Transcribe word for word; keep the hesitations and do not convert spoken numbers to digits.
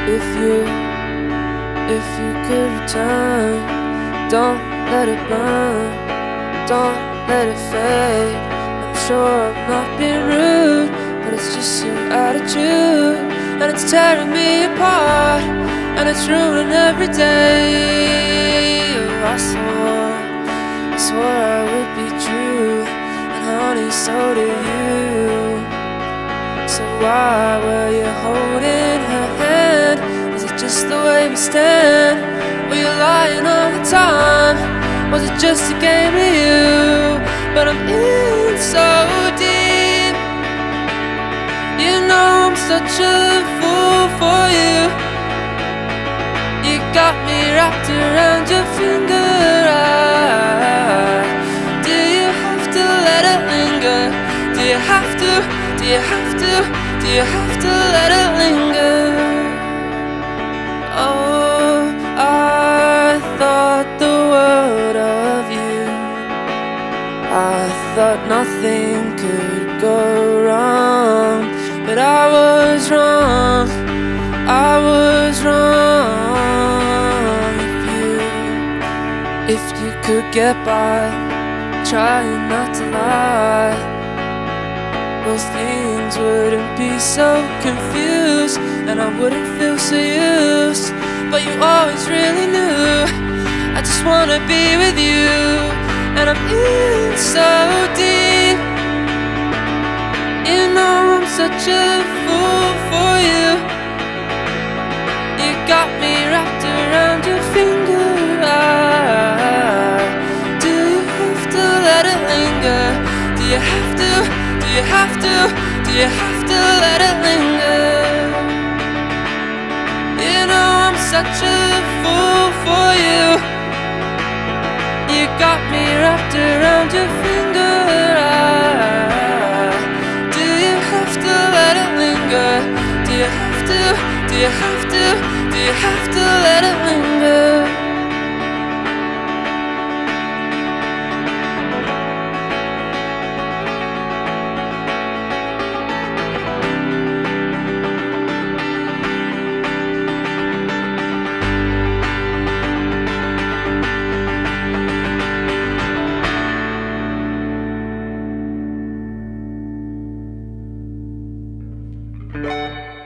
If you, if you could return, don't let it burn, don't let it fade. I'm sure I'm not being rude, but it's just your attitude, and it's tearing me apart, and it's ruining every day. Oh, I swore, I swore I would be true, and honey, so do you. So why were you holding her hand? Is it just the way we stand? Were you lying all the time? Was it just a game of you? But I'm in so deep. You know I'm such a fool for you. You got me wrapped around your finger. I, do you have to let it linger? Do you have to? Do you have to? Do you have to let it linger? Oh, I thought the world of you. I thought nothing could go wrong, but I was wrong. I was wrong. If you, if you could get by, trying not to lie, most things wouldn't be so confused, and I wouldn't feel so used. But you always really knew I just wanna be with you, and I'm in so deep. You know I'm such a fool for you. You got me wrapped around your finger. I, do you have to let it linger? Do you have to? Do you have to? Do you have to let it linger? You know I'm such a fool for you. You got me wrapped around your finger. I, do you have to let it linger? Do you have to? Do you have to? Do you have to let it linger? Thank you.